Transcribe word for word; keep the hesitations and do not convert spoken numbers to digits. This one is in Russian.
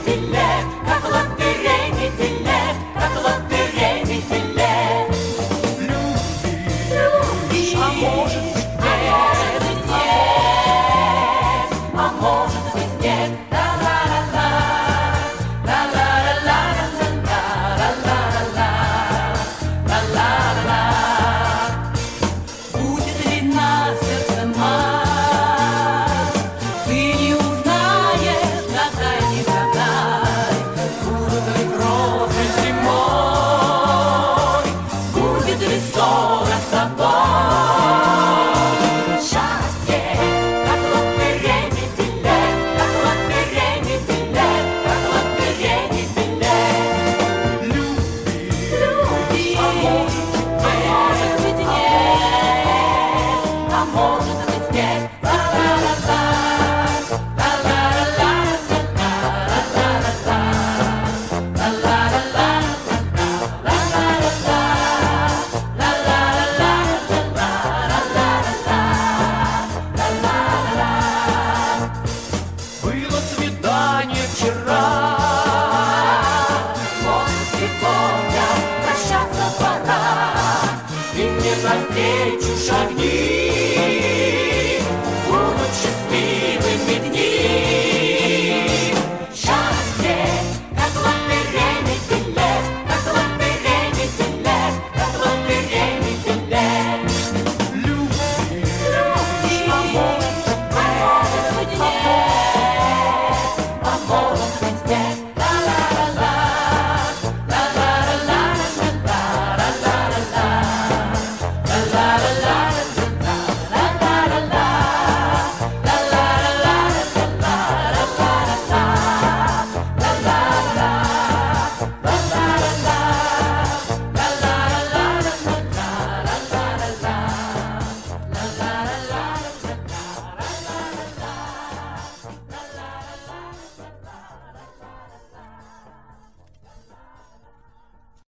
метеле, как лотерей метеле, как лотерей метеле. Любишь, а может быть нет, а может быть нет. Ла-ла-ла-ла, ла-ла-ла-ла, ла-ла-ла-ла, ла-ла-ла-ла. Будет ли на сердце мать, ты не узнаешь, гадай, не гадай. Будут ли грозы зимой, будет ли ссора с тобой. Счастье, как лотерей метеле, как лотерей метеле, как лотерей метеле. Любишь, любишь, а может быть нет, а может быть нет. Ла-ла-ла-ла, ла-ла-ла-ла, ла-ла-ла-ла, ла-ла-ла-ла, ла-ла-ла-ла. Было свидание вчера,